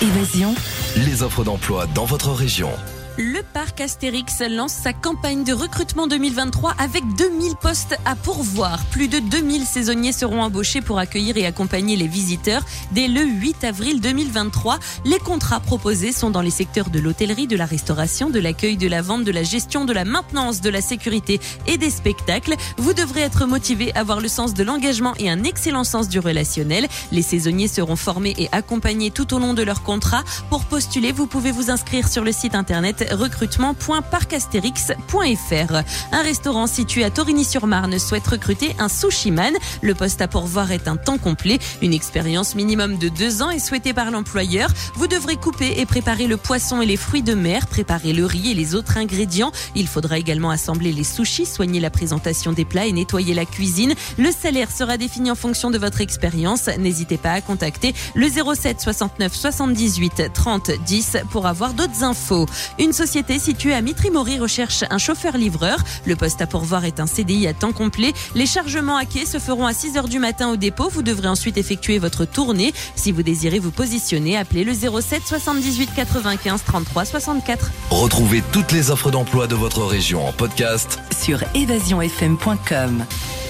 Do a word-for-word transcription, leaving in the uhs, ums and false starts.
Évasion, les offres d'emploi dans votre région. Le parc Astérix lance sa campagne de recrutement deux mille vingt-trois avec deux mille postes à pourvoir. Plus de deux mille saisonniers seront embauchés pour accueillir et accompagner les visiteurs dès le huit avril deux mille vingt-trois. Les contrats proposés sont dans les secteurs de l'hôtellerie, de la restauration, de l'accueil, de la vente, de la gestion, de la maintenance, de la sécurité et des spectacles. Vous devrez être motivé, avoir le sens de l'engagement et un excellent sens du relationnel. Les saisonniers seront formés et accompagnés tout au long de leur contrat. Pour postuler, vous pouvez vous inscrire sur le site internet recrutement point parc astérix point f r. Un restaurant situé à Torigny-sur-Marne souhaite recruter un sushi-man. Le poste à pourvoir est un temps complet. Une expérience minimum de deux ans est souhaitée par l'employeur. Vous devrez couper et préparer le poisson et les fruits de mer, préparer le riz et les autres ingrédients. Il faudra également assembler les sushis, soigner la présentation des plats et nettoyer la cuisine. Le salaire sera défini en fonction de votre expérience. N'hésitez pas à contacter le zéro sept soixante-neuf soixante-dix-huit trente dix pour avoir d'autres infos. Une société située à Mitry-Mory recherche un chauffeur-livreur. Le poste à pourvoir est un C D I à temps complet. Les chargements à quai se feront à six heures du matin au dépôt. Vous devrez ensuite effectuer votre tournée. Si vous désirez vous positionner, appelez le zéro sept soixante-dix-huit quatre-vingt-quinze trente-trois soixante-quatre. Retrouvez toutes les offres d'emploi de votre région en podcast sur évasion f m point com.